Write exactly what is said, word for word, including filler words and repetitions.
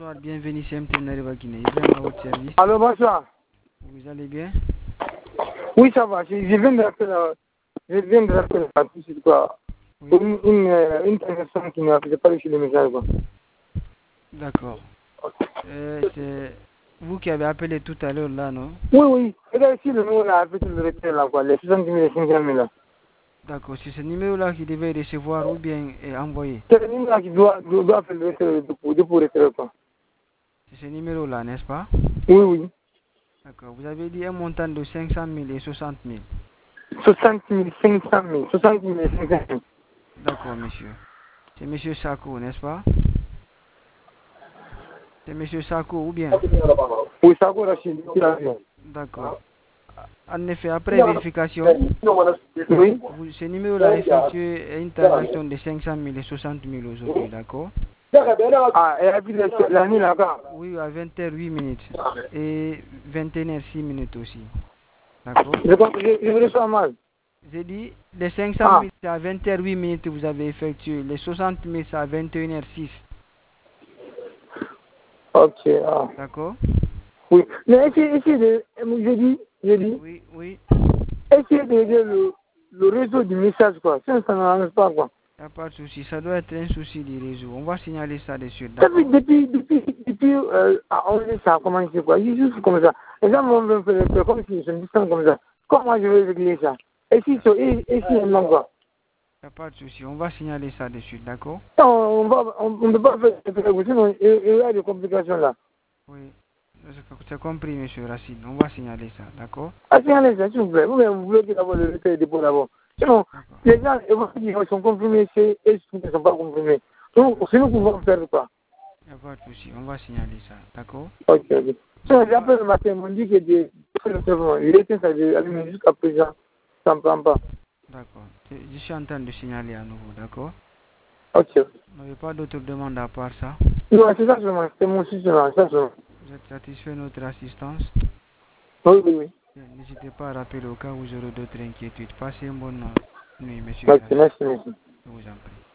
Bonsoir, bienvenue chez M T N Arriva Guinée. Ibrahim à votre service. Allô, bonsoir. Vous allez bien? Oui, ça va. Je, je viens de rappeler, euh, je viens de rappeler la c'est quoi. Oui. Une, une, euh, une personne qui n'a pas reçu le message, quoi. D'accord. Euh, c'est vous qui avez appelé tout à l'heure là, non? Oui, oui. Et là, ici, le numéro là, avec le retrait là, quoi. Les soixante mille et cinq cent mille là. D'accord, c'est ce numéro-là qui devait recevoir ou bien euh, envoyer. C'est le numéro là qui doit, doit, doit faire le retrait, de pour retrait, quoi. C'est ce numéro-là, n'est-ce pas? Oui, oui. D'accord, vous avez dit un montant de cinq cent mille et soixante mille. soixante mille, cinq cent mille. soixante mille et cinq cent mille. D'accord, monsieur. C'est monsieur Sako, n'est-ce pas? C'est monsieur Sako ou bien? Oui, ça va, Rachid. D'accord. En effet, après vérification, Oui. vous, ce numéro-là effectue une transaction de cinq cent mille et soixante mille aujourd'hui, d'accord? Ah, et puis la nuit là-bas. Oui, à vingt heures huit minutes et vingt et une heures six minutes aussi. D'accord? Je pense que je, je me reçois mal. J'ai dit, les cinq cent Ah, mille, c'est à vingt heures huit minutes que vous avez effectué. Les soixante mille, c'est à vingt et une heures six. ok. Ah. D'accord? Oui. Mais essayez, essayez de, je dis, je dis, Oui, oui. essayez de régler le, le réseau du message, quoi. Sinon, ça n'arrange pas, quoi. Il n'y a pas de souci. Ça doit être un souci du réseau. On va signaler ça dessus. Depuis, D'accord? depuis, depuis, depuis, euh, à onze heures, ça a commencé, quoi. Juste comme ça. Les gens vont me faire faire comme si je me distance comme ça. Comment je vais régler ça? Et si, et, et si, non, quoi. Il n'y a pas de souci. On va signaler ça dessus. D'accord? Non, on va, on ne peut pas faire ça, sinon, il il y a des complications là. Oui. C'est compris, monsieur Racine. On va signaler ça. D'accord? Ah, signalez ça, s'il vous plaît. Vous-même, vous bloquez d'abord le recueil des dépôt d'abord. Sinon, D'accord. les gens, ils sont confirmés, c'est eux qui ne sont pas confirmés. Donc, si nous pouvons faire quoi? Il n'y a pas de souci. On va signaler ça. D'accord? Ok, ok. Sinon, j'ai appelé le matin, ils m'ont dit que j'ai fait le téléphone. Il était ça, j'ai allumé jusqu'à présent. Ça ne me prend pas. D'accord. Je je suis en train de signaler à nouveau. D'accord? Ok. Vous n'avez pas d'autres demandes à part ça? Non, c'est ça seulement. C'est mon souci seulement. Ça seulement. Vous êtes satisfait de notre assistance? Oui, oui, oui. N'hésitez pas à rappeler au cas où vous aurez d'autres inquiétudes. Passez une bonne nuit, monsieur Ok, Racine. merci, merci. Je vous en prie.